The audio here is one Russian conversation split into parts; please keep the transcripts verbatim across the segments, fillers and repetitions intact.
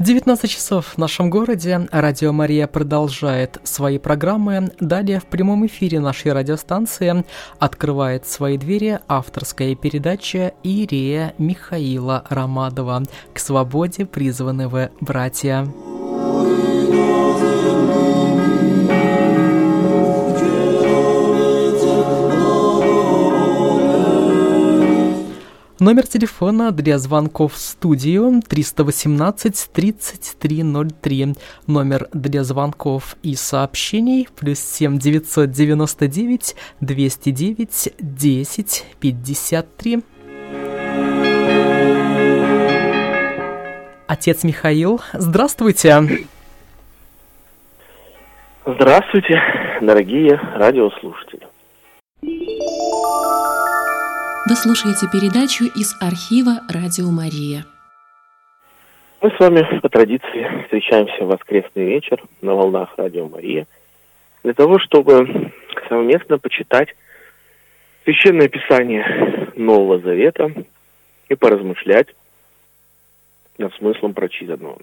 девятнадцать часов в нашем городе. Радио Мария продолжает свои программы. Далее в прямом эфире нашей радиостанции открывает свои двери авторская передача Иерея Михаила Ромадова «К свободе призваны вы, братья». Номер телефона для звонков в студию триста восемнадцать тридцать три ноль три. Номер для звонков и сообщений плюс семь девятьсот девяносто девять двести девять десять пятьдесят три. Отец Михаил, здравствуйте. Здравствуйте, дорогие радиослушатели. Вы слушаете передачу из архива «Радио Мария». Мы с вами по традиции встречаемся в воскресный вечер на волнах «Радио Мария» для того, чтобы совместно почитать Священное Писание Нового Завета и поразмышлять над смыслом прочитанного.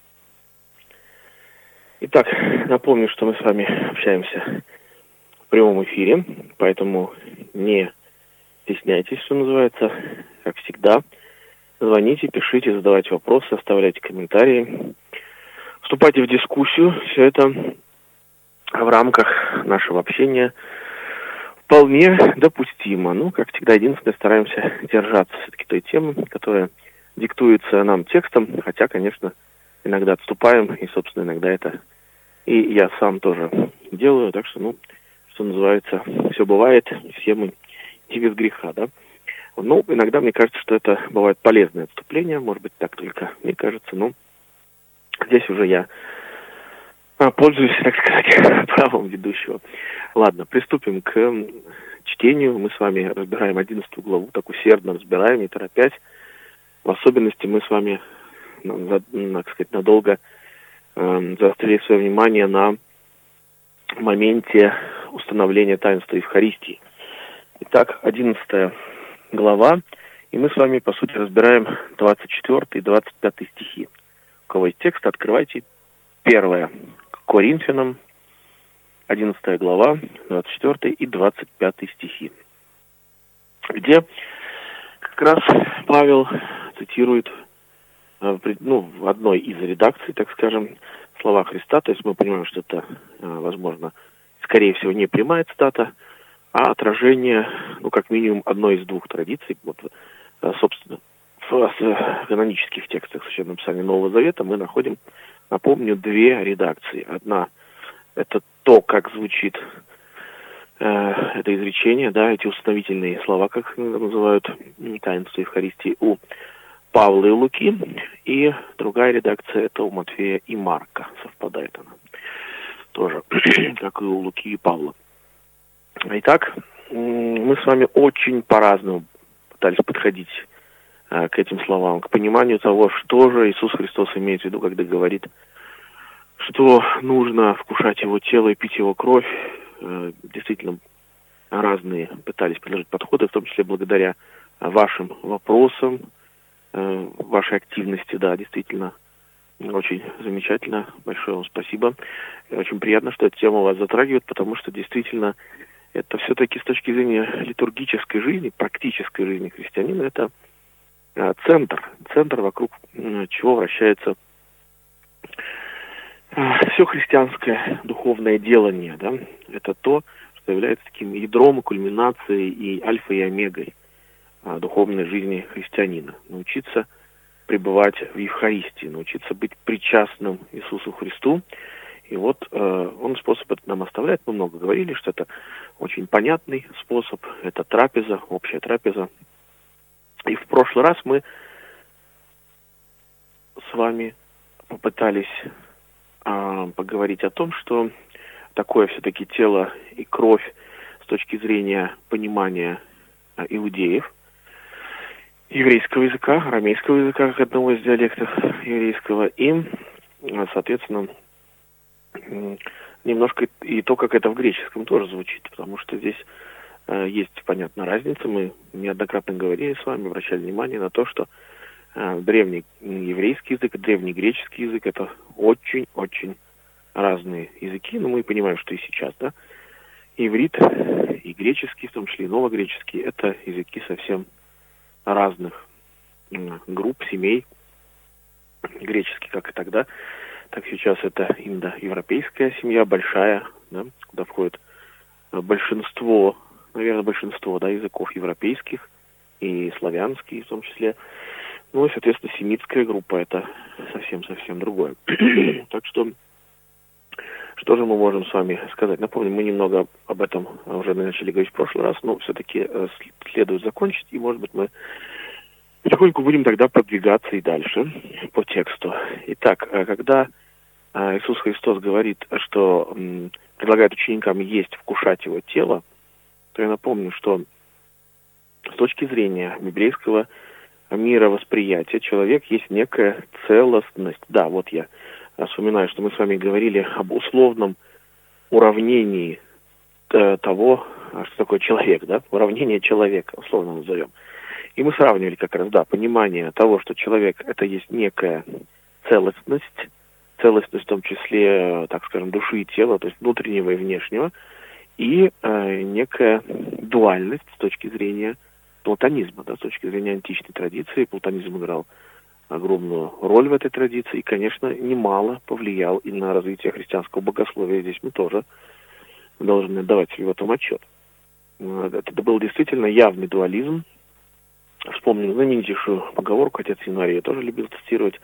Итак, напомню, что мы с вами общаемся в прямом эфире, поэтому не стесняйтесь, что называется, как всегда. Звоните, пишите, задавайте вопросы, оставляйте комментарии. Вступайте в дискуссию. Все это в рамках нашего общения вполне допустимо. Ну, как всегда, единственное, стараемся держаться все-таки той темы, которая диктуется нам текстом, хотя, конечно, иногда отступаем, и, собственно, иногда это и я сам тоже делаю. Так что, ну, что называется, все бывает, все мы и без греха, да. Ну, иногда мне кажется, что это бывает полезное отступление, может быть, так только мне кажется, но здесь уже я пользуюсь, так сказать, правом ведущего. Ладно, приступим к чтению. Мы с вами разбираем одиннадцатую главу, так усердно разбираем, не торопясь. В особенности мы с вами, так сказать, надолго э, заострили свое внимание на моменте установления таинства Евхаристии. Итак, одиннадцатая глава, и мы с вами, по сути, разбираем двадцать четвёртый и двадцать пятый стихи. У кого есть текст, открывайте. Первое к Коринфянам, одиннадцатая глава, двадцать четвёртый и двадцать пятый стихи, где как раз Павел цитирует, ну, в одной из редакций, так скажем, слова Христа, то есть мы понимаем, что это, возможно, скорее всего, не прямая цитата, а отражение, ну, как минимум, одной из двух традиций. Вот, собственно, в канонических текстах Священного Писания Нового Завета мы находим, напомню, две редакции. Одна — это то, как звучит э, это изречение, да, эти установительные слова, как их называют, таинство Евхаристии, у Павла и Луки. И другая редакция — это у Матфея и Марка. Совпадает она тоже, как и у Луки и Павла. Итак, мы с вами очень по-разному пытались подходить э, к этим словам, к пониманию того, что же Иисус Христос имеет в виду, когда говорит, что нужно вкушать Его тело и пить Его кровь. Э, действительно, разные пытались предложить подходы, в том числе благодаря вашим вопросам, э, вашей активности, да, действительно, очень замечательно. Большое вам спасибо. И очень приятно, что эта тема вас затрагивает, потому что действительно это все-таки с точки зрения литургической жизни, практической жизни христианина, это э, центр, центр, вокруг э, чего вращается э, все христианское духовное делание, да? Это то, что является таким ядром и кульминацией и альфой и омегой э, духовной жизни христианина. Научиться пребывать в Евхаристии, научиться быть причастным Иисусу Христу. И вот э, он способ этот нам оставляет. Мы много говорили, что это очень понятный способ. Это трапеза, общая трапеза. И в прошлый раз мы с вами попытались э, поговорить о том, что такое все-таки тело и кровь с точки зрения понимания э, иудеев, еврейского языка, арамейского языка, как одного из диалектов еврейского, и, соответственно, немножко и то, как это в греческом тоже звучит, потому что здесь э, есть, понятно, разница. Мы неоднократно говорили с вами, обращали внимание на то, что древний еврейский язык, древний греческий язык — это очень-очень разные языки, но мы понимаем, что и сейчас, да, иврит и греческий, в том числе и новогреческий, это языки совсем разных групп, семей. Греческий, как и тогда, так сейчас это индоевропейская семья, большая, да, куда входит большинство, наверное, большинство, да, языков европейских и славянские в том числе. Ну и, соответственно, семитская группа — это совсем-совсем другое. Так что, что же мы можем с вами сказать? Напомню, мы немного об этом уже начали говорить в прошлый раз, но все-таки следует закончить, и, может быть, мы потихоньку будем тогда продвигаться и дальше по тексту. Итак, когда Иисус Христос говорит, что предлагает ученикам есть, вкушать его тело, то я напомню, что с точки зрения библейского мировосприятия человек есть некая целостность. Да, вот я вспоминаю, что мы с вами говорили об условном уравнении того, что такое человек, да, уравнение человека, условно назовем. И мы сравнивали как раз, да, понимание того, что человек — это есть некая целостность, целостность в том числе, так скажем, души и тела, то есть внутреннего и внешнего, и э, некая дуальность с точки зрения платонизма, да, с точки зрения античной традиции. Платонизм играл огромную роль в этой традиции и, конечно, немало повлиял и на развитие христианского богословия. Здесь мы тоже должны давать себе в этом отчет. Это был действительно явный дуализм. Вспомним знаменитейшую поговорку, отец Януарий тоже любил цитировать: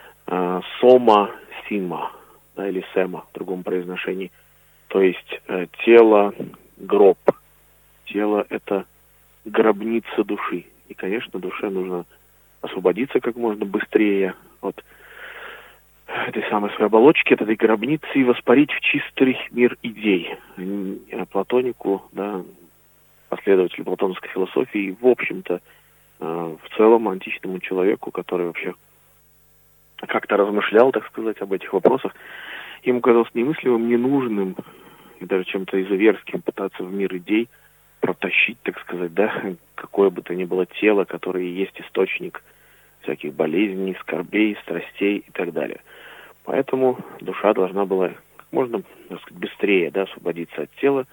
«сома сима», да, или сема в другом произношении. То есть э, тело — гроб. Тело — это гробница души. И, конечно, душе нужно освободиться как можно быстрее от этой самой своей оболочки, от этой гробницы, и воспарить в чистый мир идей. Платонику, да, последователю платоновской философии, и, в общем-то, в целом античному человеку, который вообще как-то размышлял, так сказать, об этих вопросах, ему казалось немыслимым, ненужным и даже чем-то изуверским пытаться в мир идей протащить, так сказать, да, какое бы то ни было тело, которое есть источник всяких болезней, скорбей, страстей и так далее. Поэтому душа должна была как можно, так сказать, быстрее, да, освободиться от тела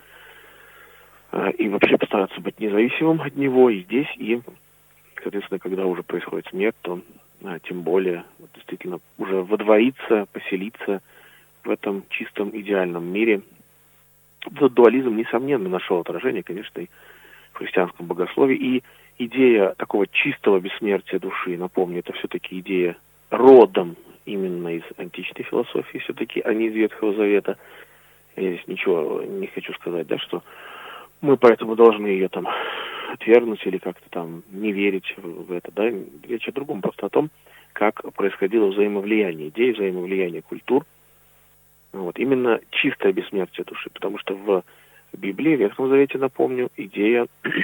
э, и вообще постараться быть независимым от него и здесь, и, соответственно, когда уже происходит смерть, то а, тем более вот, действительно уже водвориться, поселиться в этом чистом идеальном мире. Этот дуализм, несомненно, нашел отражение, конечно, и в христианском богословии. И идея такого чистого бессмертия души, напомню, это все-таки идея родом именно из античной философии, все-таки, а не из Ветхого Завета. Я здесь ничего не хочу сказать, да, что мы поэтому должны ее там отвергнуть или как-то там не верить в это, да. Речь о другом, просто о том, как происходило взаимовлияние идей, взаимовлияние культур. Вот, именно чистое бессмертие души, потому что в Библии, в Ветхом Завете, напомню, идея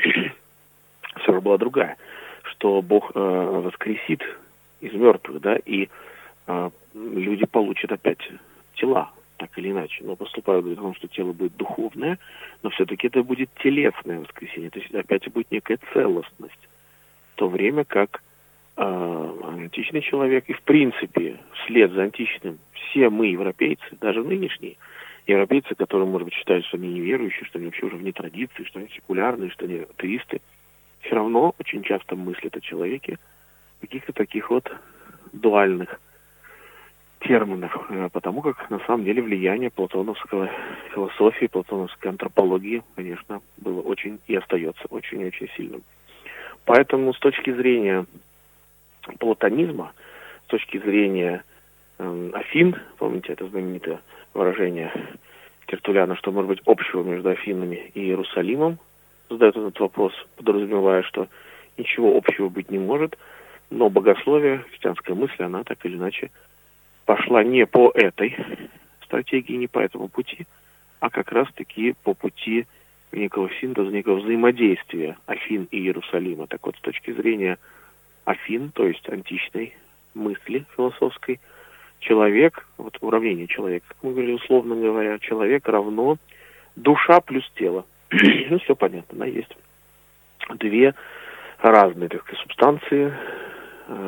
все же была другая, что Бог э, воскресит из мертвых, да, и э, люди получат опять тела, так или иначе, но поступают к тому, что тело будет духовное, но все-таки это будет телесное воскресение, то есть опять будет некая целостность, в то время как э, античный человек и в принципе вслед за античным все мы, европейцы, даже нынешние европейцы, которые, может быть, считают, что они неверующие, что они вообще уже вне традиции, что они секулярные, что они атеисты, все равно очень часто мыслят о человеке в каких-то таких вот дуальных терминах, потому как на самом деле влияние платоновской философии, платоновской антропологии, конечно, было очень и остается очень-очень сильным. Поэтому с точки зрения платонизма, с точки зрения э, Афин, помните это знаменитое выражение Тертуллиана, что может быть общего между Афинами и Иерусалимом, задает этот вопрос, подразумевая, что ничего общего быть не может, но богословие, христианская мысль, она так или иначе пошла не по этой стратегии, не по этому пути, а как раз-таки по пути некого синтеза, некого взаимодействия Афин и Иерусалима. Так вот, с точки зрения Афин, то есть античной мысли философской, человек, вот уравнение человека, как мы говорили, условно говоря, человек равно душа плюс тело. Ну, все понятно, да, есть две разные, так сказать, субстанции,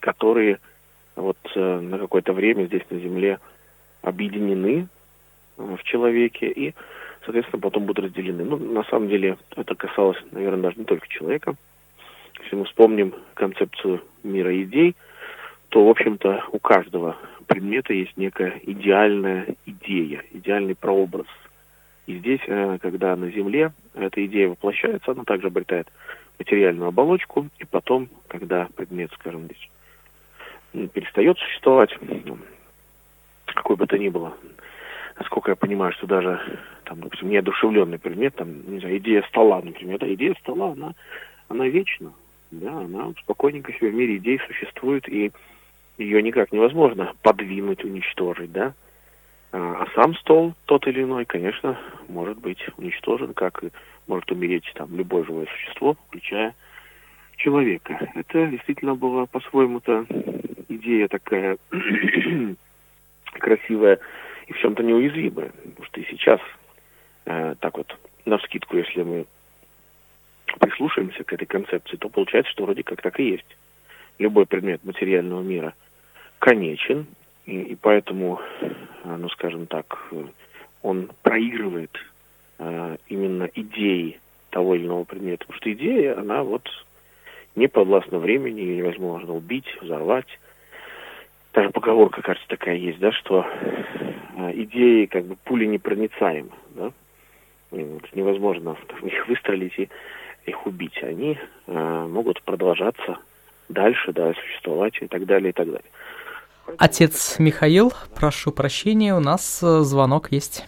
которые вот э, на какое-то время здесь на Земле объединены в человеке и, соответственно, потом будут разделены. Ну, на самом деле, это касалось, наверное, даже не только человека. Если мы вспомним концепцию мира идей, то, в общем-то, у каждого предмета есть некая идеальная идея, идеальный прообраз. И здесь, когда на Земле эта идея воплощается, она также обретает материальную оболочку, и потом, когда предмет, скажем, здесь перестает существовать, какой бы то ни было, насколько я понимаю, что даже, там, допустим, неодушевленный предмет, там, не знаю, идея стола, например, да, идея стола, она, она вечна, да, она спокойненько себе в мире идей существует, и ее никак невозможно подвинуть, уничтожить, да. А сам стол, тот или иной, конечно, может быть уничтожен, как и может умереть там любое живое существо, включая человека. Это действительно была по-своему-то идея такая красивая и в чем-то неуязвимая. Потому что и сейчас, э, так вот, навскидку, если мы прислушаемся к этой концепции, то получается, что вроде как так и есть. Любой предмет материального мира конечен, и, и поэтому, ну, скажем так, он проигрывает э, именно идеи того или иного предмета. Потому что идея, она вот не подвластна времени, ее невозможно убить, взорвать. Даже поговорка, кажется, такая есть, да, что э, идеи как бы пули непроницаемы, да, вот, невозможно в них выстрелить и их убить. Они э, могут продолжаться дальше, да, существовать и так далее, и так далее. Отец Михаил, прошу прощения, у нас звонок есть.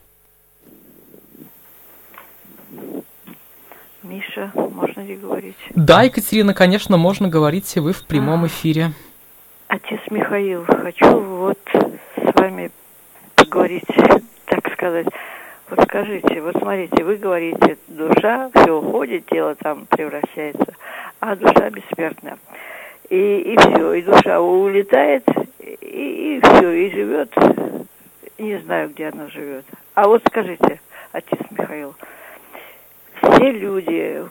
Миша, можно ли говорить? Да, Екатерина, конечно, можно говорить, вы в прямом эфире. Отец Михаил, хочу вот с вами поговорить, так сказать. Вот скажите, вот смотрите, вы говорите, душа, все уходит, тело там превращается, а душа бессмертна. И, и все, и душа улетает, и, и все, и живет, не знаю, где она живет. А вот скажите, отец Михаил, все люди,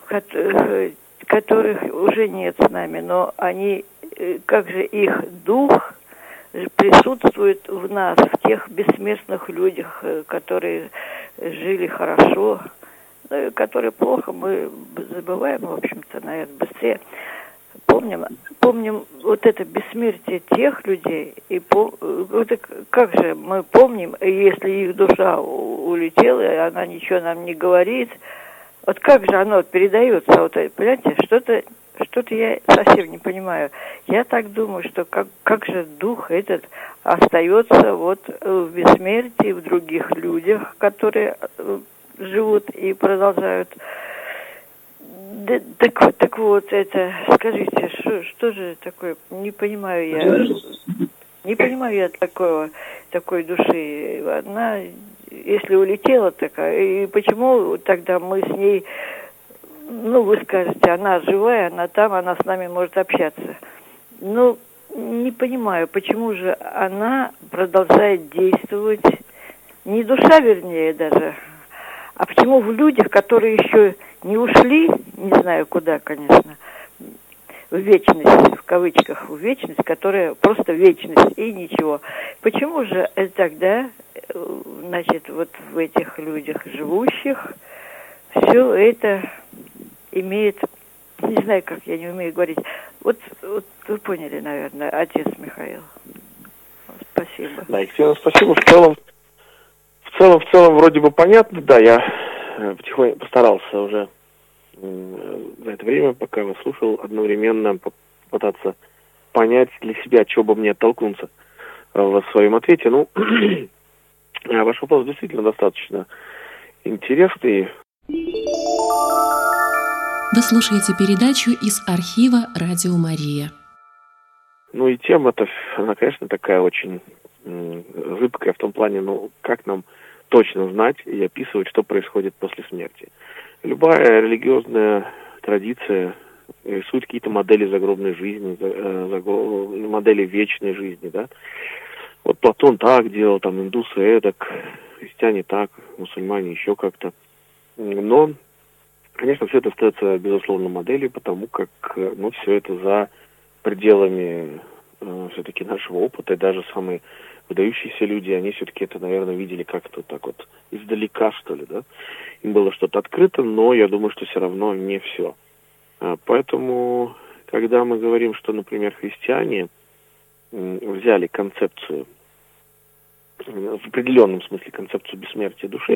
которых уже нет с нами, но они, как же их дух присутствует в нас, в тех бессмертных людях, которые жили хорошо, ну и которые плохо, мы забываем, в общем-то, наверное, быстрее. Помним, помним вот это бессмертие тех людей, и пом... вот как же мы помним, если их душа улетела, и она ничего нам не говорит, вот как же оно передается, вот, понимаете, что-то, что-то я совсем не понимаю. Я так думаю, что как, как же дух этот остается вот в бессмертии, в других людях, которые живут и продолжают. Да, так, так вот, это, скажите, что, что же такое, не понимаю я, не понимаю я такого, такой души. Она, если улетела такая, и почему тогда мы с ней, ну, вы скажете, она живая, она там, она с нами может общаться. Ну, не понимаю, почему же она продолжает действовать, не душа, вернее, даже, а почему в людях, которые еще не ушли, не знаю куда, конечно, в вечность, в кавычках, в вечность, которая просто вечность и ничего. Почему же тогда, значит, вот в этих людях живущих все это имеет, не знаю, как я не умею говорить, вот, вот вы поняли, наверное, отец Михаил. Спасибо. Да, Екатерина, спасибо. В целом, в целом, в целом, вроде бы понятно, да, я потихоньку постарался уже за это время, пока вас слушал, одновременно попытаться понять для себя, от чего бы мне оттолкнуться в своем ответе. Ну, ваш вопрос действительно достаточно интересный. Вы слушаете передачу из архива «Радио Мария». Ну и тема-то, она, конечно, такая очень зыбкая в том плане, ну, как нам точно знать и описывать, что происходит после смерти. Любая религиозная традиция рисует какие-то модели загробной жизни, модели вечной жизни, да. Вот Платон так делал, там индусы эдак, христиане так, мусульмане еще как-то. Но, конечно, все это остается, безусловно, моделью, потому как, ну, все это за пределами э, все-таки нашего опыта, и даже самые выдающиеся люди, они все-таки это, наверное, видели как-то так вот издалека, что ли, да. Им было что-то открыто, но я думаю, что все равно не все. А, поэтому, когда мы говорим, что, например, христиане м, взяли концепцию, в определенном смысле концепцию бессмертия души,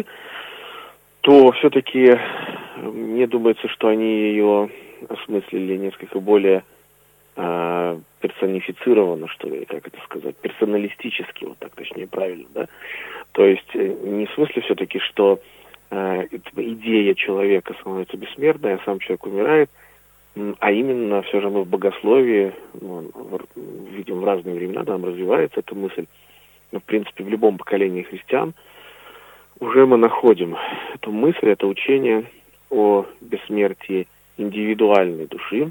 то все-таки мне думается, что они ее осмыслили несколько более э, персонифицированно, что ли, как это сказать, персоналистически, вот так точнее правильно, да. То есть не в смысле все-таки, что э, идея человека становится бессмертной, а сам человек умирает, а именно все же мы в богословии, ну, видим в разные времена, там развивается эта мысль. Но, в принципе, в любом поколении христиан уже мы находим эту мысль, это учение о бессмертии индивидуальной души.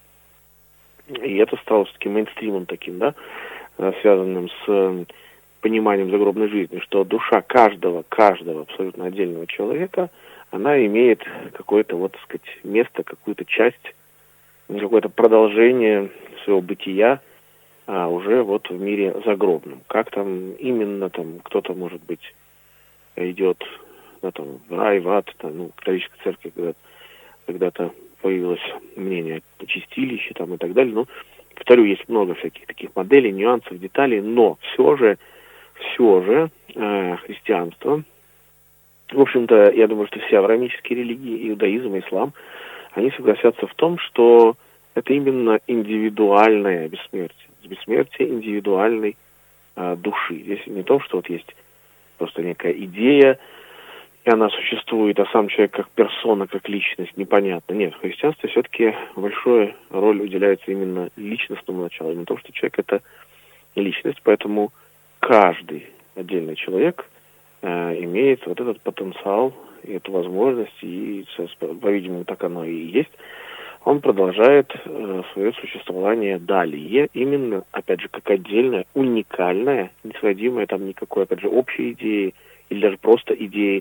И это стало все-таки мейнстримом таким, да, связанным с пониманием загробной жизни, что душа каждого, каждого абсолютно отдельного человека, она имеет какое-то, вот, так сказать, место, какую-то часть, какое-то продолжение своего бытия, а уже вот в мире загробном. Как там именно там кто-то, может быть, идет, да, там, в рай, в ад, там, ну, в католической церкви когда, когда-то появилось мнение о чистилище там и так далее. Ну, повторю, есть много всяких таких моделей, нюансов, деталей, но все же, все же э, христианство, в общем-то, я думаю, что все авраамические религии, иудаизм, ислам, они согласятся в том, что это именно индивидуальное бессмертие. Бессмертие индивидуальной а, души. Здесь не то, что вот есть просто некая идея, и она существует, а сам человек как персона, как личность, непонятно. Нет, в христианстве все-таки большая роль уделяется именно личностному началу. Именно то, что человек — это личность, поэтому каждый отдельный человек э, имеет вот этот потенциал, и эту возможность, и, по-видимому, так оно и есть. Он продолжает э, свое существование далее, именно, опять же, как отдельная, уникальная, не сводимая там никакой, опять же, общей идеи, или даже просто идеи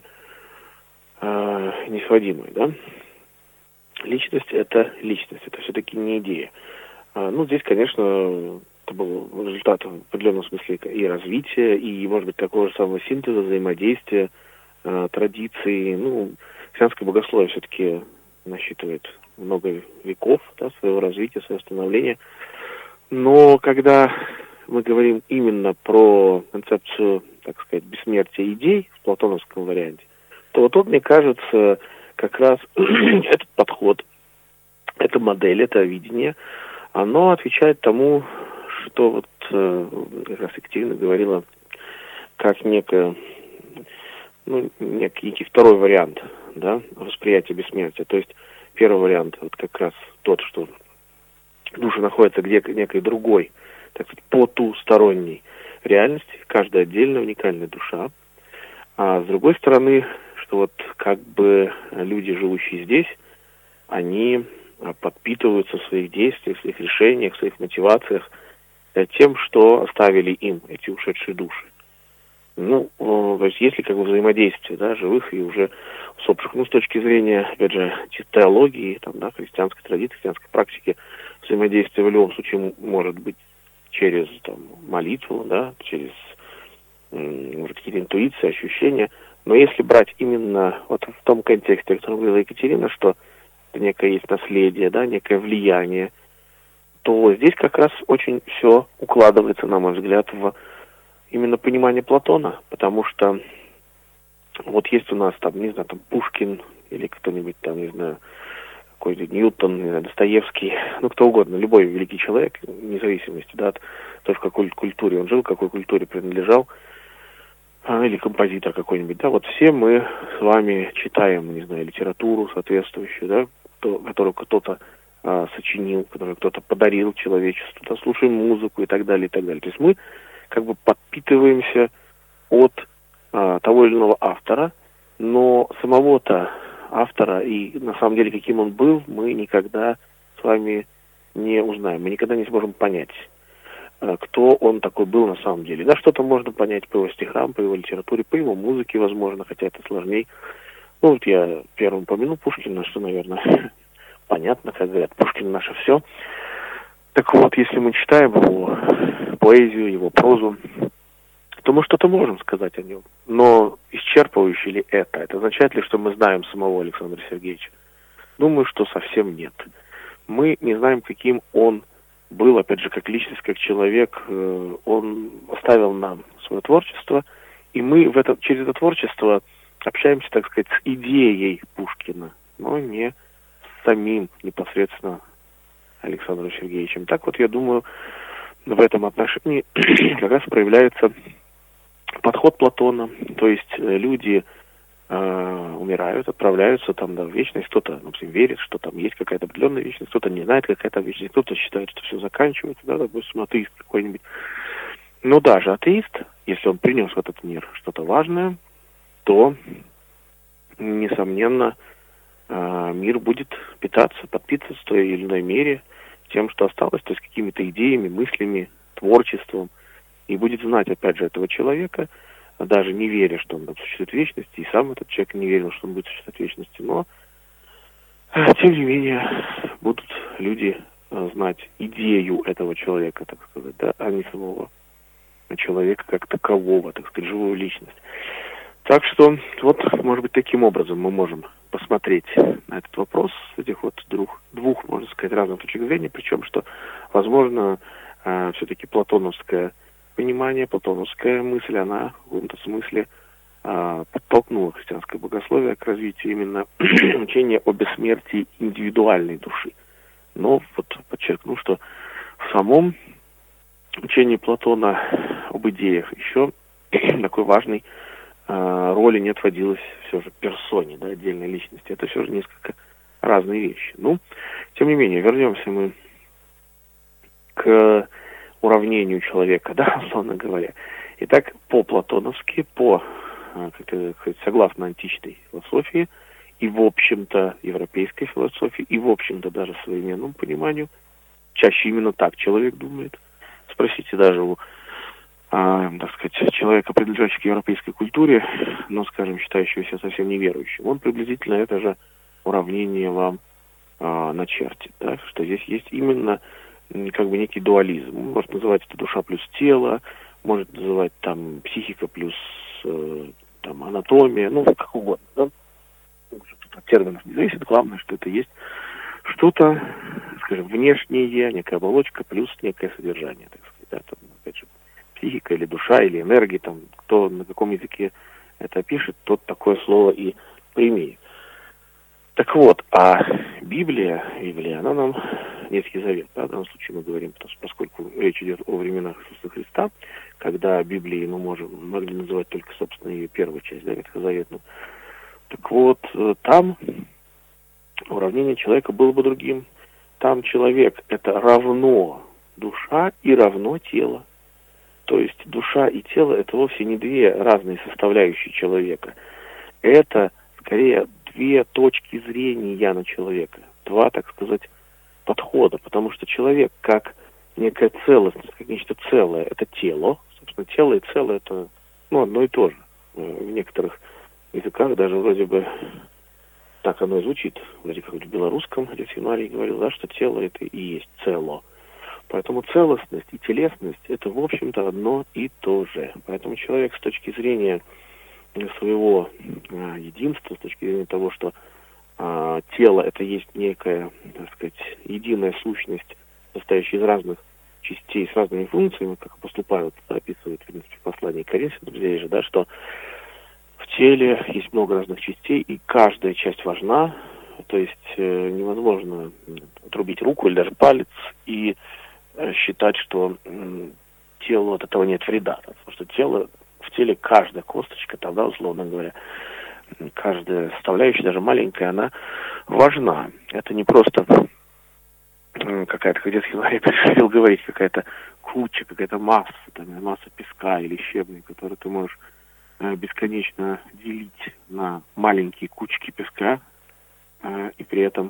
э, не сводимой, да. Личность — это личность, это все-таки не идея. А, ну, здесь, конечно, это был результат в определенном смысле и развития, и, может быть, такого же самого синтеза, взаимодействия, э, традиций. Ну, христианское богословие все-таки насчитывает много веков, да, своего развития, своего становления. Но когда мы говорим именно про концепцию, так сказать, бессмертия идей в платоновском варианте, то вот тут, мне кажется, как раз этот подход, эта модель, это видение, оно отвечает тому, что вот э, как раз Екатерина говорила, как некое, ну, некий, некий второй вариант, да, восприятия бессмертия. То есть первый вариант, вот как раз тот, что душа находится где-то некой другой, так сказать, потусторонней реальности, каждая отдельная уникальная душа. А с другой стороны, что вот как бы люди, живущие здесь, они подпитываются в своих действиях, в своих решениях, в своих мотивациях тем, что оставили им эти ушедшие души. Ну, то есть есть ли как бы взаимодействие, да, живых и уже усопших. Ну, с точки зрения, опять же, теологии, там, да, христианской традиции, христианской практики, взаимодействие в любом случае может быть через там, молитву, да, через, может, какие-то интуиции, ощущения. Но если брать именно вот в том контексте, о котором говорила Екатерина, что некое есть наследие, да, некое влияние, то здесь как раз очень все укладывается, на мой взгляд, в именно понимание Платона, потому что вот есть у нас там, не знаю, там Пушкин или кто-нибудь там, не знаю, какой-то Ньютон, не знаю, Достоевский, ну кто угодно, любой великий человек, вне зависимости, да, от того, в какой культуре он жил, какой культуре принадлежал, или композитор какой-нибудь, да, вот все мы с вами читаем, не знаю, литературу соответствующую, да, то, которую кто-то а, сочинил, которую кто-то подарил человечеству, да, слушаем музыку и так далее, и так далее. То есть мы как бы подпитываемся от а, того или иного автора, но самого-то автора и на самом деле каким он был, мы никогда с вами не узнаем, мы никогда не сможем понять, а, кто он такой был на самом деле. Да, что-то можно понять по его стихам, по его литературе, по его музыке, возможно, хотя это сложнее. Ну, вот я первым упомянул Пушкина, что, наверное, понятно, как говорят, Пушкин наше все. Так вот, если мы читаем его поэзию, его прозу, то мы что-то можем сказать о нем. Но исчерпывающе ли это? Это означает ли, что мы знаем самого Александра Сергеевича? Думаю, что совсем нет. Мы не знаем, каким он был, опять же, как личность, как человек. Он оставил нам свое творчество, и мы в это, через это творчество общаемся, так сказать, с идеей Пушкина, но не с самим непосредственно Александром Сергеевичем. Так вот, я думаю, в этом отношении как раз проявляется подход Платона, то есть люди э, умирают, отправляются там, да, в вечность, кто-то, например, верит, что там есть какая-то определенная вечность, кто-то не знает, какая там вечность, кто-то считает, что все заканчивается, да, допустим, атеист какой-нибудь. Но даже атеист, если он принес в этот мир что-то важное, то, несомненно, э, мир будет питаться, подпитываться в той или иной мере тем, что осталось, то есть какими-то идеями, мыслями, творчеством, и будет знать, опять же, этого человека, даже не веря, что он там существует в вечности, и сам этот человек не верил, что он будет существовать в вечности, но, тем не менее, будут люди знать идею этого человека, так сказать, да, а не самого человека как такового, так сказать, живую личность. Так что, вот, может быть, таким образом мы можем посмотреть на этот вопрос с этих вот двух, двух, можно сказать, разных точек зрения, причем, что, возможно, э, все-таки платоновское понимание, платоновская мысль, она в каком-то смысле э, подтолкнула христианское богословие к развитию именно учения о бессмертии индивидуальной души. Но вот подчеркну, что в самом учении Платона об идеях еще такой важный роли не отводилось все же персоне, да, отдельной личности. Это все же несколько разные вещи. Ну, тем не менее, вернемся мы к уравнению человека, да, условно говоря. Итак, по-платоновски, по, как сказать, согласно античной философии, и, в общем-то, европейской философии, и, в общем-то, даже современному пониманию, чаще именно так человек думает. Спросите даже у А, так сказать, человека, принадлежащего к европейской культуре, но, скажем, считающегося совсем неверующим, он приблизительно это же уравнение вам а, начертит, да, что здесь есть именно как бы некий дуализм. Он может называть это душа плюс тело, может называть там психика плюс э, там анатомия, ну, как угодно, да. От терминов не зависит, главное, что это есть что-то, скажем, внешнее, некая оболочка плюс некое содержание, так сказать, да, там, опять же, психика или душа, или энергия, там, кто на каком языке это пишет, тот такое слово и примет. Так вот, а Библия, Библия, она нам, Ветхий Завет, да, в данном случае мы говорим, потому что, поскольку речь идет о временах Иисуса Христа, когда Библией мы можем, могли называть только, собственно, ее первую часть, да, ветхозаветную. Так вот, там уравнение человека было бы другим. Там человек — это равно душа и равно тело. То есть душа и тело — это вовсе не две разные составляющие человека. Это, скорее, две точки зрения на человека. Два, так сказать, подхода. Потому что человек, как некая целостность, как нечто целое, это тело. Собственно, тело и целое — это, ну, одно и то же. В некоторых языках даже вроде бы так оно и звучит. Вроде как в белорусском отец Януарий говорил, да, что тело — это и есть цело. Поэтому целостность и телесность — это, в общем-то, одно и то же. Поэтому человек с точки зрения своего а, единства, с точки зрения того, что а, тело — это есть некая, так сказать, единая сущность, состоящая из разных частей, с разными функциями, как поступают, описывают, в принципе, в послании к Коринфянам, здесь же, да, что в теле есть много разных частей, и каждая часть важна, то есть э, невозможно отрубить руку или даже палец и считать, что м, телу от этого нет вреда, потому что тело, в теле каждая косточка, тогда, условно говоря, каждая составляющая, даже маленькая, она важна. Это не просто м, какая-то, как детский говорит, хотел говорить, какая-то куча, какая-то масса, там, масса песка или щебня, которую ты можешь э, бесконечно делить на маленькие кучки песка, э, и при этом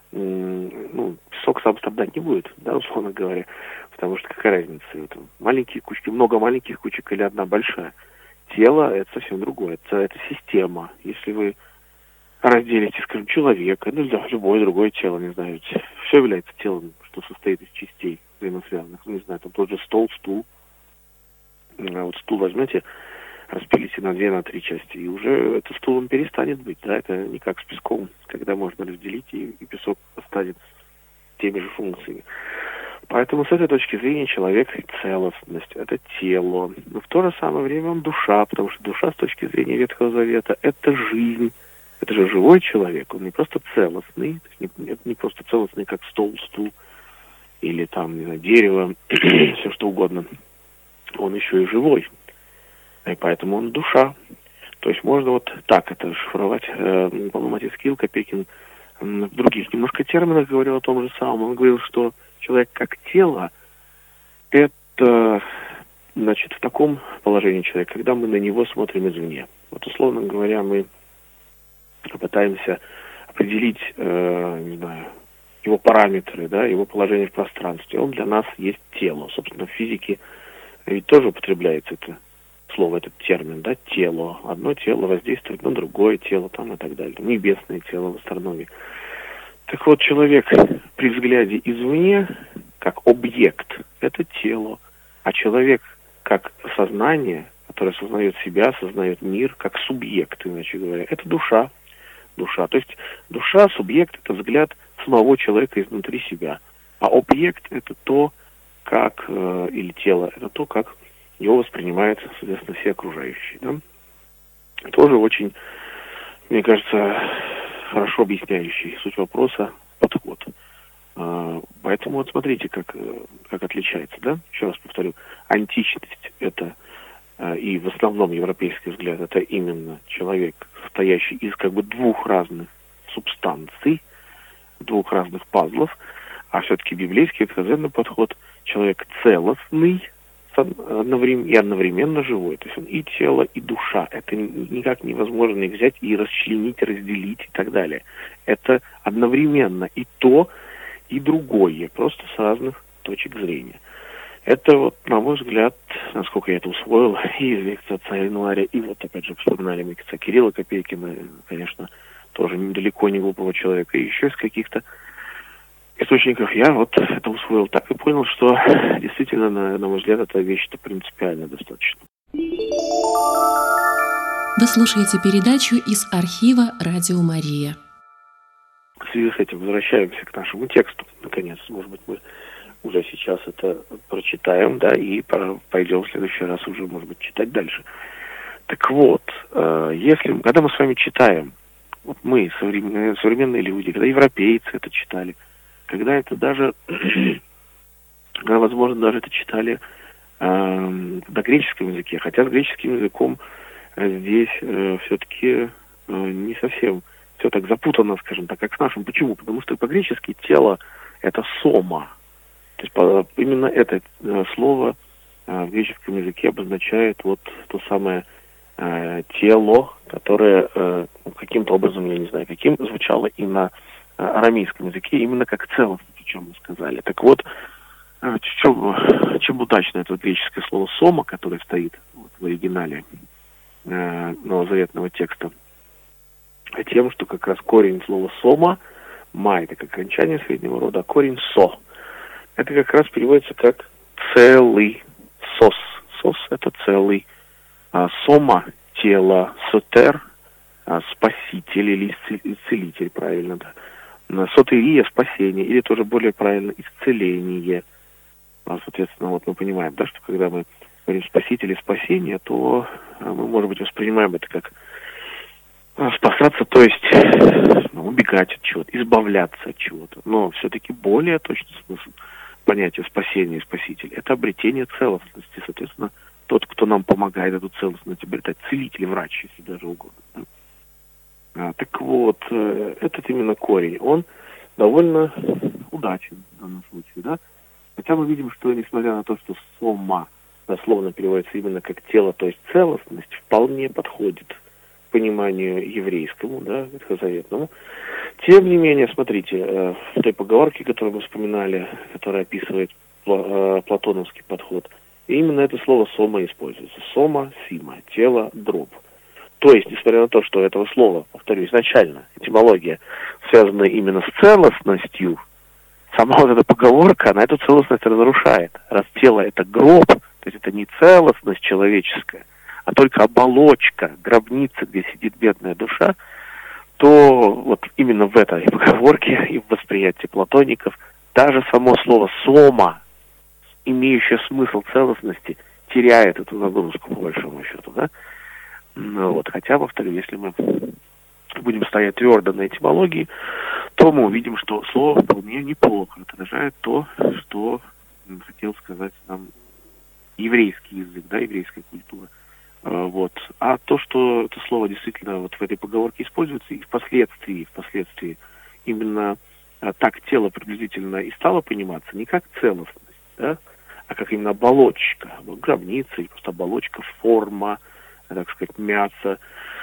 ну, песок сам страдать не будет, да, условно говоря, потому что какая разница, это маленькие кучки, много маленьких кучек или одна большая. Тело — это совсем другое, это, это система. Если вы разделите, скажем, человека, ну, да, любое другое тело, не знаю, все является телом, что состоит из частей взаимосвязанных. Ну, не знаю, там тот же стол, стул. А вот стул возьмете, распилите на две, на три части, и уже это стулом перестанет быть, да, это не как с песком, когда можно разделить, и, и песок останется теми же функциями. Поэтому с этой точки зрения человек — целостность, это тело. Но в то же самое время он душа, потому что душа с точки зрения Ветхого Завета — это жизнь. Это же живой человек, он не просто целостный, то есть не, это не просто целостный, как стол, стул, или там, не знаю, дерево, все что угодно. Он еще и живой. И поэтому он душа. То есть можно вот так это шифровать. По-моему, отец Кирилл Копейкин в других немножко терминах говорил о том же самом. Он говорил, что человек как тело — это, значит, в таком положении человека, когда мы на него смотрим извне. Вот, условно говоря, мы пытаемся определить, э, не знаю, его параметры, да, его положение в пространстве. Он для нас есть тело. Собственно, в физике ведь тоже употребляется это слово, этот термин, да, тело. Одно тело воздействует на другое тело, там и так далее. Небесное тело в астрономии. Так вот, человек при взгляде извне, как объект, это тело. А человек как сознание, которое осознает себя, осознает мир, как субъект, иначе говоря, это душа. Душа. То есть душа, субъект — это взгляд самого человека изнутри себя. А объект — это то, как, э, или тело, это то, как его воспринимают, соответственно, все окружающие. Да? Тоже очень, мне кажется, хорошо объясняющий суть вопроса подход. Э, поэтому вот смотрите, как, как отличается. Да? Еще раз повторю, античность — это э, и в основном европейский взгляд — это именно человек, состоящий из как бы двух разных субстанций, двух разных пазлов, а все-таки библейский ветхозаветный подход — человек целостный одновременно, и одновременно живой. То есть он и тело, и душа. Это никак невозможно их взять и расчленить, разделить и так далее. Это одновременно и то, и другое, просто с разных точек зрения. Это вот, на мой взгляд, насколько я это усвоил, и из лекции отца Януаря, и вот опять же вспоминали мы отца Кирилла Копейкина, конечно, тоже недалеко не глупого человека, и еще из каких-то источников я вот это усвоил так и понял, что действительно, на, на мой взгляд, эта вещь-то принципиально достаточно. Вы слушаете передачу из архива «Радио Мария». В связи с этим возвращаемся к нашему тексту. Наконец, может быть, мы уже сейчас это прочитаем, да, и пойдем в следующий раз уже, может быть, читать дальше. Так вот, если, когда мы с вами читаем, вот мы, современные, современные люди, когда европейцы это читали, когда это даже, когда, возможно, даже это читали э, на греческом языке, хотя с греческим языком здесь э, все-таки э, не совсем все так запутано, скажем так, как с нашим. Почему? Потому что по-гречески тело — это сома. То есть по, именно это э, слово э, в греческом языке обозначает вот то самое э, тело, которое э, каким-то образом, я не знаю, каким, звучало и на э, арамейском языке, именно как целостность, о чем мы сказали. Так вот, э, чем, чем удачно это греческое слово «сома», которое стоит вот, в оригинале э, новозаветного текста, тем, что как раз корень слова «сома», «ма» — это как окончание среднего рода, а корень «со» — это как раз переводится как «целый», «сос». «Сос» — это «целый». А «сома» — тело, «сотер» — спаситель или исцелитель, правильно, да. «Сотерия» — спасение, или тоже более правильно «исцеление». А, соответственно, вот мы понимаем, да, что когда мы говорим «спаситель» и «спасение», то мы, может быть, воспринимаем это как спасаться, то есть ну, убегать от чего-то, избавляться от чего-то. Но все-таки более точный смысл понятия спасения и спаситель — это обретение целостности. Соответственно, тот, кто нам помогает эту целостность обретать, целитель, врач, если даже угодно. А, так вот, этот именно корень, он довольно удачен в данном случае, да? Хотя мы видим, что несмотря на то, что сома дословно переводится именно как тело, то есть целостность, вполне подходит пониманию еврейскому, да, ветхозаветному. Тем не менее, смотрите, в той поговорке, которую мы вспоминали, которая описывает платоновский подход, именно это слово «сома» используется. «Сома», «сима», тело, дроб. То есть, несмотря на то, что этого слова, повторю, изначально этимология связана именно с целостностью, сама вот эта поговорка, она эту целостность разрушает. Раз тело — это гроб, то есть это не целостность человеческая, а только оболочка, гробница, где сидит бедная душа, то вот именно в этой поговорке и в восприятии платоников даже само слово «сома», имеющее смысл целостности, теряет эту нагрузку, по большому счету, да? Ну, вот, хотя, повторю, если мы будем стоять твердо на этимологии, то мы увидим, что слово вполне неплохо отражает то, что хотел сказать нам еврейский язык, да, еврейская культура. Вот. А то, что это слово действительно вот в этой поговорке используется, и впоследствии, впоследствии именно а, так тело приблизительно и стало пониматься не как целостность, да, а как именно оболочка, гробница, или просто оболочка, форма, так сказать, мясо,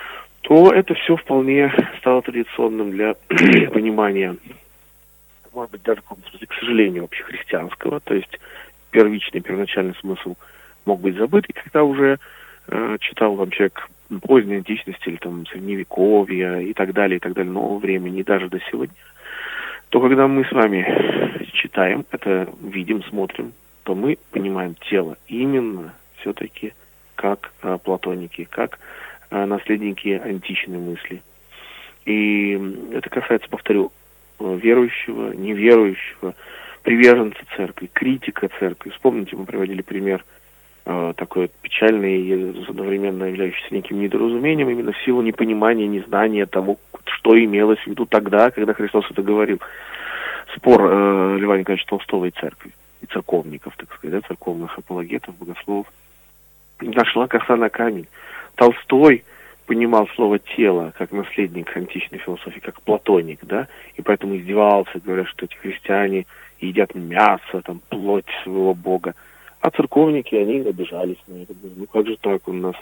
то это все вполне стало традиционным для понимания, может быть, даже в каком-то смысле, к сожалению, общехристианского, то есть первичный, первоначальный смысл мог быть забыт, и когда уже э, читал там человек поздней античности или там средневековья и так далее, и так далее, нового времени, и даже до сегодня, то когда мы с вами читаем, это видим, смотрим, то мы понимаем тело именно все-таки как э, платоники, как э, наследники античной мысли. И это касается, повторю, верующего, неверующего, приверженца церкви, критика церкви. Вспомните, мы приводили пример э, такой печальный и одновременно являющийся неким недоразумением, именно в силу непонимания, незнания того, что имелось в виду тогда, когда Христос это говорил. Спор э, Льва Николаевича Толстого и церкви, и церковников, так сказать, да, церковных апологетов, богословов. Нашла коса на камень. Толстой понимал слово «тело» как наследник античной философии, как платоник, да, и поэтому издевался, говоря, что эти христиане едят мясо, там, плоть своего бога. А церковники, они обижались на это. Ну как же так он нас,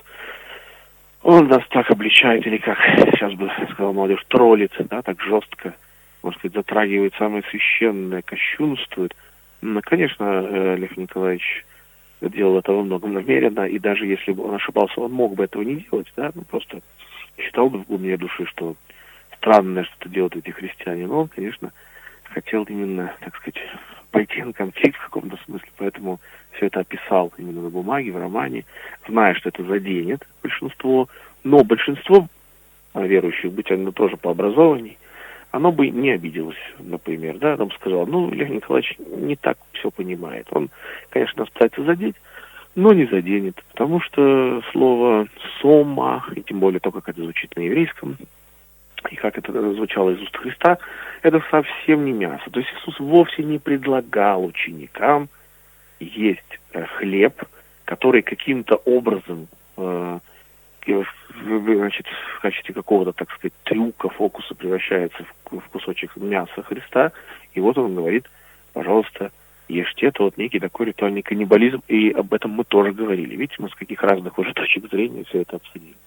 он нас так обличает, или как сейчас бы сказала молодежь, троллится, да, так жестко, может сказать, затрагивает самое священное, кощунствует. Ну, конечно, Лев Николаевич делал это во многом намеренно, и даже если бы он ошибался, он мог бы этого не делать, да, ну просто считал бы в глубине души, что странное что-то делают эти христиане, но он, конечно, хотел именно, так сказать, пойти на конфликт в каком-то смысле, поэтому все это описал именно на бумаге, в романе, зная, что это заденет большинство, но большинство верующих, быть оно тоже пообразованней, оно бы не обиделось, например, да, там сказал, ну, Лев Николаевич не так все понимает. Он, конечно, пытается задеть, но не заденет, потому что слово «сома», и тем более то, как это звучит на еврейском, и как это звучало из уст Христа, это совсем не мясо. То есть Иисус вовсе не предлагал ученикам есть хлеб, который каким-то образом э, значит, в качестве какого-то, так сказать, трюка, фокуса превращается в, в кусочек мяса Христа, и вот он говорит, пожалуйста, ешьте. Это вот некий такой ритуальный каннибализм, и об этом мы тоже говорили. Видите, мы с каких разных уже точек зрения все это обсудили.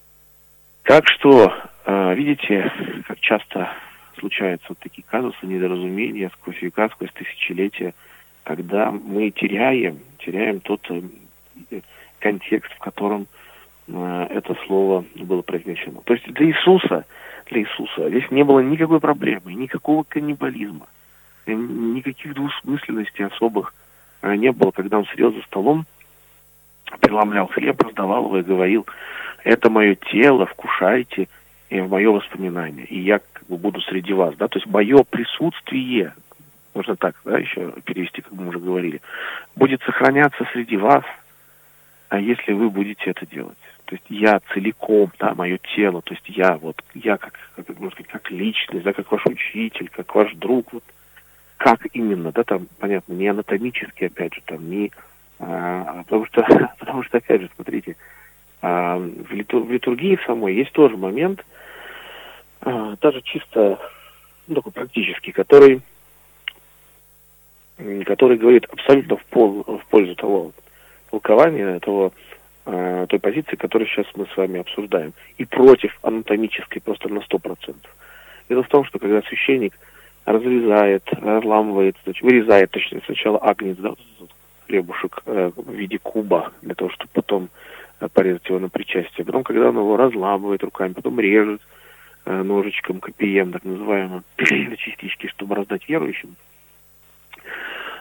Так что, э, видите, как часто случаются вот такие казусы, недоразумения сквозь века, сквозь тысячелетия, когда мы теряем, теряем тот э, контекст, в котором это слово было произнесено. То есть для Иисуса, для Иисуса здесь не было никакой проблемы, никакого каннибализма, никаких двусмысленностей особых не было, когда он сидел за столом, преломлял хлеб, раздавал его и говорил, это мое тело, вкушайте, и в мое воспоминание, и я как бы буду среди вас, да, то есть мое присутствие, можно так, да, еще перевести, как мы уже говорили, будет сохраняться среди вас, а если вы будете это делать. То есть я целиком, да, мое тело, то есть я вот, я как, как, можно сказать, как личность, да, как ваш учитель, как ваш друг, вот, как именно, да, там, понятно, не анатомически, опять же, там, не, а, потому что, потому что, опять же, смотрите, а, в, литур, в литургии самой есть тоже момент, а, даже чисто, ну, такой практический, который, который говорит абсолютно в, пол, в пользу того толкования, того, той позиции, которую сейчас мы с вами обсуждаем, и против анатомической просто на сто процентов. Дело в том, что когда священник разрезает, разламывает, значит, вырезает, точнее, сначала агнец, да, хлебушек э, в виде куба, для того, чтобы потом э, порезать его на причастие. Потом, когда он его разламывает руками, потом режет э, ножичком, копием, так называемым, на частички, чтобы раздать верующим,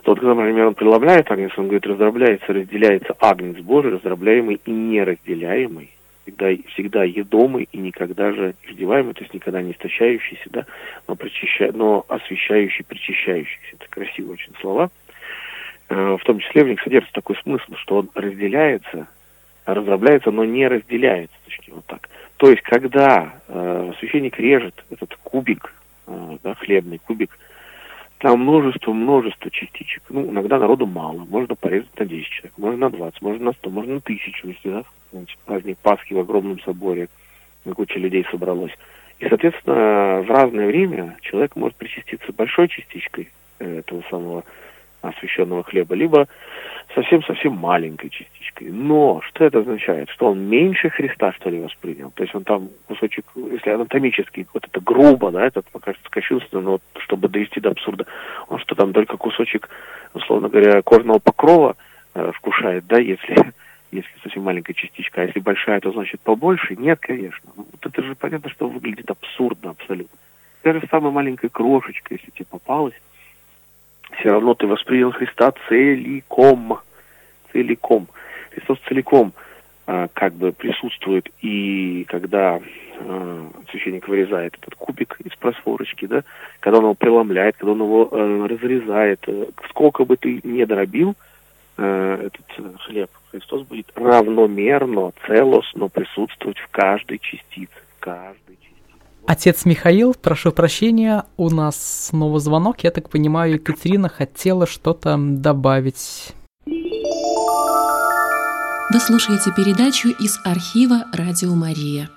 что вот, когда, например, он преломляет агнец, он говорит, раздробляется, разделяется агнец Божий, раздробляемый и неразделяемый, всегда, всегда едомый и никогда же издеваемый, то есть никогда не истощающийся, да, но, причаща... но освящающий, причащающийся. Это красивые очень слова. В том числе в них содержится такой смысл, что он разделяется, раздробляется, но не разделяется, точнее, вот так. То есть, когда э, священник режет этот кубик, э, да, хлебный кубик, там множество-множество частичек. Ну, иногда народу мало. Можно порезать на десять человек, можно на двадцать, можно на сто, можно на тысячу, если, да, значит, праздник Пасхи в огромном соборе, куча людей собралось. И, соответственно, в разное время человек может причаститься большой частичкой э, этого самого освященного хлеба, либо совсем-совсем маленькой частичкой. Но что это означает? Что он меньше Христа, что ли, воспринял? То есть он там кусочек, если анатомически, вот это грубо, да, это покажется кощунственно, но вот, чтобы довести до абсурда, он что там, только кусочек, условно говоря, кожного покрова э, вкушает, да, если, если совсем маленькая частичка, а если большая, то значит побольше? Нет, конечно. Ну, вот это же понятно, что выглядит абсурдно абсолютно. Даже самая маленькая крошечка, если тебе попалась, все равно ты воспринял Христа целиком. Целиком. Христос целиком а, как бы присутствует, и когда а, священник вырезает этот кубик из просфорочки, да, когда он его преломляет, когда он его а, разрезает, а, сколько бы ты ни дробил а, этот а, хлеб, Христос будет равномерно, целостно присутствовать в каждой частице, в каждой частице. Отец Михаил, прошу прощения, у нас снова звонок. Я так понимаю, Екатерина хотела что-то добавить. Вы слушаете передачу из архива «Радио Мария».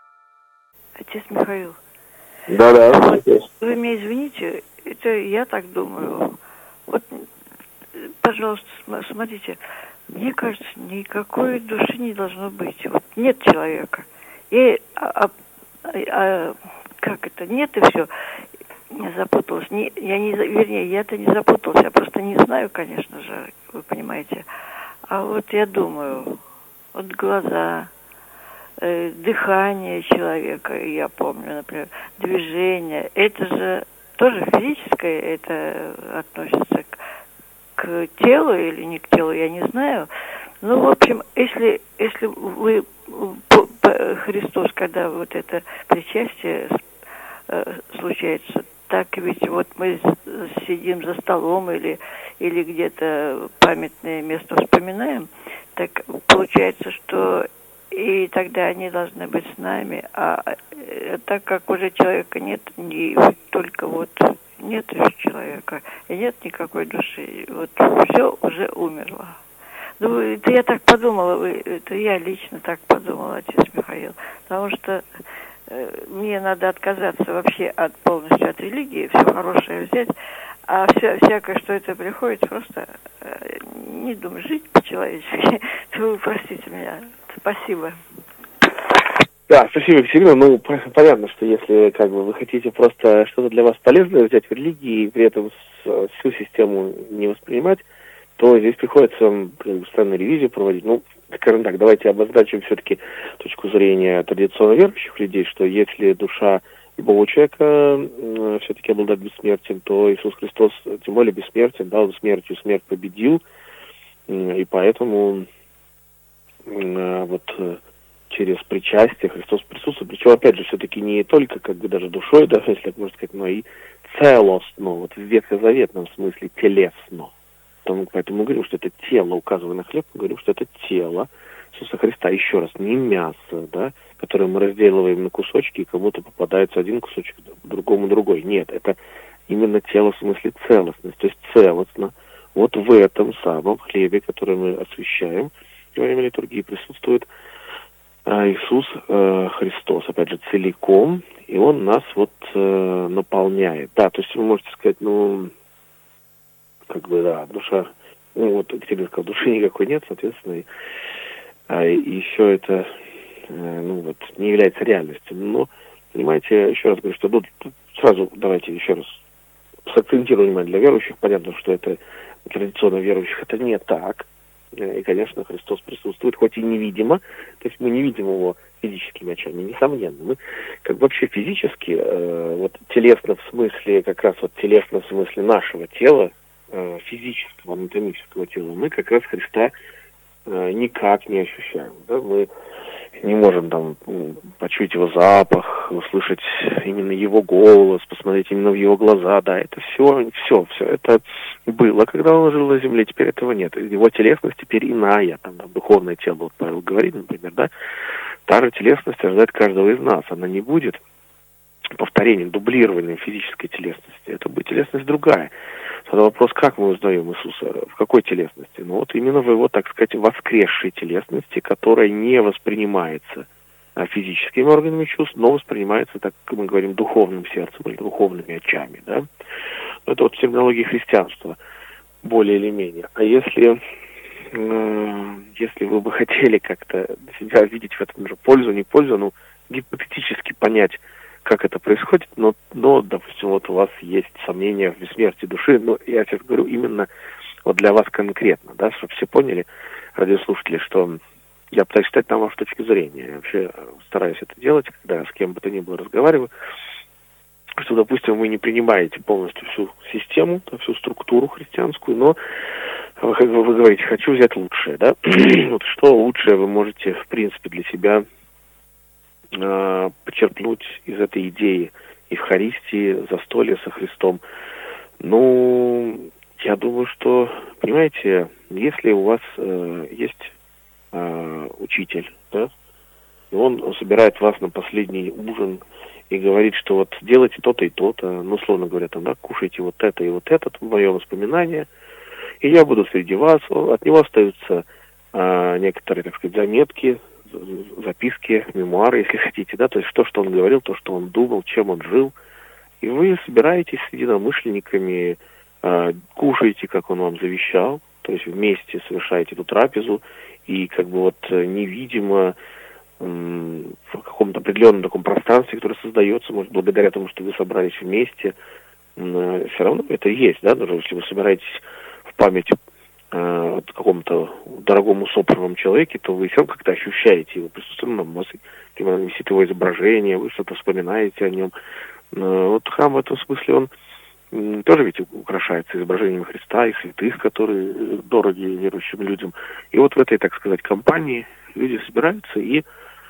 Отец Михаил. Да-да. Вы меня извините, это я так думаю. Вот, пожалуйста, смотрите, мне кажется, никакой души не должно быть. Вот нет человека. И, а, а, как это, нет и все. Я запуталась. Не, я не, вернее, я-то не запуталась. Я просто не знаю, конечно же, вы понимаете. А вот я думаю, вот глаза, э, дыхание человека, я помню, например, движение, это же тоже физическое, это относится к, к телу или не к телу, я не знаю. Ну, в общем, если, если вы, Христос, когда вот это причастие э, случается, так ведь вот мы сидим за столом или, или где-то памятное место вспоминаем, так получается, что и тогда они должны быть с нами, а так как уже человека нет, и только вот нет человека, и нет никакой души, вот все уже умерло. Ну, это я так подумала, это я лично так подумала, отец Михаил, потому что мне надо отказаться вообще от полностью от религии, все хорошее взять, а все, всякое, что это приходит, просто э, не думаю, жить по-человечески. Вы простите меня. Спасибо. Да, спасибо, Екатерина. Ну, понятно, что если как бы вы хотите просто что-то для вас полезное взять в религии и при этом всю систему не воспринимать, то здесь приходится постоянно ревизию проводить. Ну, скажем так, давайте обозначим все-таки точку зрения традиционно верующих людей, что если душа любого человека э, все-таки обладает бессмертием, то Иисус Христос тем более бессмертен, да, он смертью смерть победил, э, и поэтому э, вот э, через причастие Христос присутствует, причем, опять же, все-таки не только как бы даже душой, да, если так можно сказать, но и целостно, вот в ветхозаветном смысле телесно. Поэтому мы говорим, что это тело, указывая на хлеб, мы говорим, что это тело Иисуса Христа. Еще раз, не мясо, да, которое мы разделываем на кусочки, и кому-то попадается один кусочек, другому другой. Нет, это именно тело в смысле целостность, то есть целостно. Вот в этом самом хлебе, который мы освящаем, во время литургии присутствует э, Иисус э, Христос, опять же, целиком, и Он нас вот э, наполняет. Да, то есть вы можете сказать, ну... как бы, да, душа, ну, вот Екатерина сказала, души никакой нет, соответственно, и, а, и еще это, э, ну, вот, не является реальностью. Но, понимаете, еще раз говорю, что, ну, сразу давайте еще раз сакцентирую внимание для верующих, понятно, что это традиционно верующих, это не так, и, конечно, Христос присутствует, хоть и невидимо, то есть мы не видим его физическими очами, несомненно. Мы как бы вообще физически, э, вот телесно в смысле, как раз вот телесно в смысле нашего тела, э, физического, анатомического тела, мы как раз Христа э, никак не ощущаем. Да? Мы не можем там почуять его запах, услышать именно его голос, посмотреть именно в его глаза. Да, это все, все, все. Это было, когда он жил на земле, теперь этого нет. Его телесность теперь иная, там, да, духовное тело, вот Павел говорит, например, да. Та же телесность ожидает каждого из нас. Она не будет повторением, дублированием физической телесности. Это будет телесность другая. Тогда вопрос, как мы узнаем Иисуса, в какой телесности? Ну вот именно в его, так сказать, воскресшей телесности, которая не воспринимается физическими органами чувств, но воспринимается, так как мы говорим, духовным сердцем или духовными очами. Да? Это вот терминология христианства, более или менее. А если, э, если вы бы хотели как-то для себя видеть в этом же пользу, не пользу, ну, гипотетически понять, как это происходит, но, но, допустим, вот у вас есть сомнения в бессмертии души, но я сейчас говорю именно вот для вас конкретно, да, чтобы все поняли, радиослушатели, что я пытаюсь читать там вашу точку зрения. Я вообще стараюсь это делать, когда с кем бы то ни было разговариваю, что, допустим, вы не принимаете полностью всю систему, всю структуру христианскую, но вы, вы говорите, хочу взять лучшее, да, вот что лучшее вы можете, в принципе, для себя почерпнуть из этой идеи Евхаристии, застолья со Христом. Ну, я думаю, что, понимаете, если у вас э, есть э, учитель, да, и он, он собирает вас на последний ужин и говорит, что вот делайте то-то и то-то, ну, условно говоря, там, да, кушайте вот это и вот это, мое воспоминание, и я буду среди вас, от него остаются э, некоторые, так сказать, заметки, записки, мемуары, если хотите, да, то есть то, что он говорил, то, что он думал, чем он жил, и вы собираетесь с единомышленниками, э, кушаете, как он вам завещал, то есть вместе совершаете эту трапезу, и как бы вот невидимо э, в каком-то определенном таком пространстве, которое создается, может, благодаря тому, что вы собрались вместе, э, все равно это есть, да, даже если вы собираетесь в память о каком-то дорогому усопшему человеке, то вы все равно как-то ощущаете его присутствие, на вас висит его изображение, вы что-то вспоминаете о нем. Вот храм в этом смысле, он тоже ведь украшается изображением Христа и святых, которые дороги верующим людям. И вот в этой, так сказать, компании люди собираются и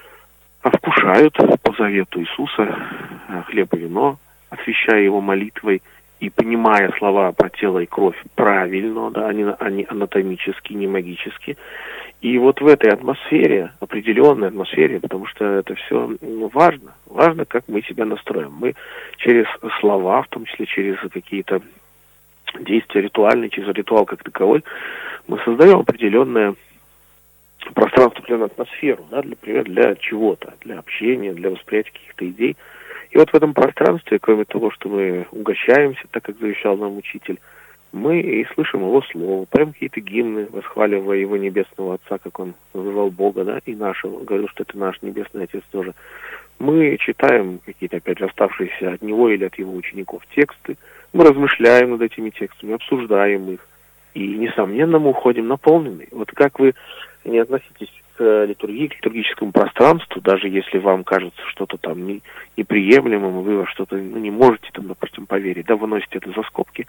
вкушают по завету Иисуса хлеб и вино, освящая его молитвой, и понимая слова про тело и кровь правильно, да, они, они анатомически, не магически. И вот в этой атмосфере, определенной атмосфере, потому что это все важно, важно, как мы себя настроим. Мы через слова, в том числе через какие-то действия ритуальные, через ритуал как таковой, мы создаем определенное пространство, определенную атмосферу, да, для, например, для чего-то, для общения, для восприятия каких-то идей. И вот в этом пространстве, кроме того, что мы угощаемся, так как завещал нам учитель, мы и слышим его слово, поем какие-то гимны, восхваливая его небесного Отца, как он называл Бога, да, и нашего, говорил, что это наш Небесный Отец тоже. Мы читаем какие-то, опять же, оставшиеся от него или от его учеников тексты, мы размышляем над этими текстами, обсуждаем их, и, несомненно, мы уходим наполненные. Вот как вы не относитесь к литургии, к литургическому пространству, даже если вам кажется что-то там не, неприемлемым, вы во что-то ну, не можете, там, допустим, поверить, да, выносите это за скобки,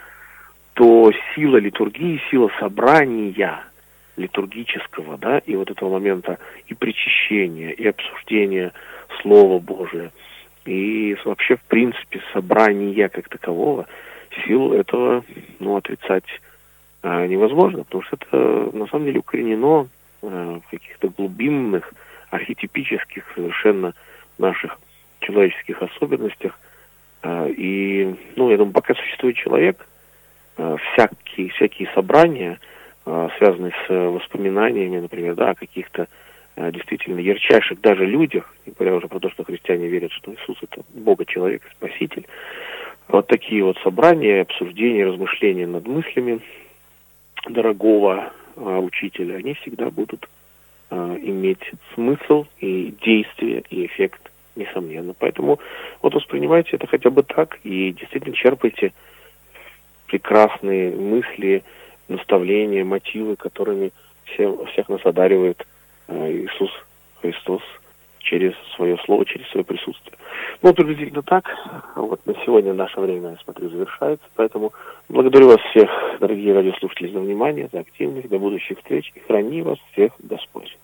то сила литургии, сила собрания литургического, да, и вот этого момента и причащения, и обсуждения Слова Божия, и вообще, в принципе, собрания как такового, сил этого, ну, отрицать а, невозможно, потому что это, на самом деле, укоренено а, в каких-то глубинных, архетипических совершенно наших человеческих особенностях. А, и, ну, я думаю, пока существует человек, а, всякие, всякие собрания, а, связанные с воспоминаниями, например, да, о каких-то а, действительно ярчайших даже людях, не говоря уже про то, что христиане верят, что Иисус — это Бога-человек и Спаситель, вот такие вот собрания, обсуждения, размышления над мыслями дорогого а, учителя, они всегда будут а, иметь смысл и действие, и эффект, несомненно. Поэтому вот воспринимайте это хотя бы так и действительно черпайте прекрасные мысли, наставления, мотивы, которыми всем, всех нас одаривает а, Иисус Христос через свое слово, через свое присутствие. Ну, приблизительно так. Вот на сегодня наше время, я смотрю, завершается. Поэтому благодарю вас всех, дорогие радиослушатели, за внимание, за активность. До будущих встреч. И храни вас всех Господь.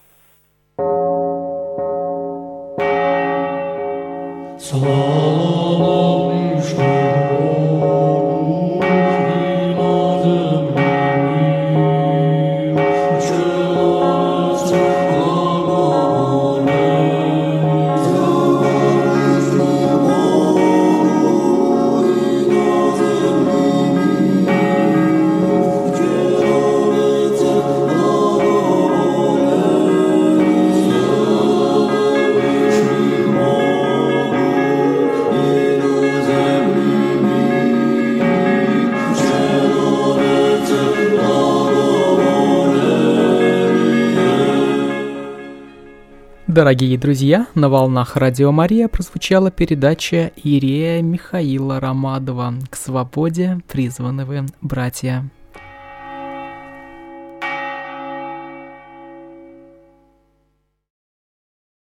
Дорогие друзья, на волнах Радио Мария прозвучала передача иерея Михаила Ромадова «К свободе призваны вы, братья».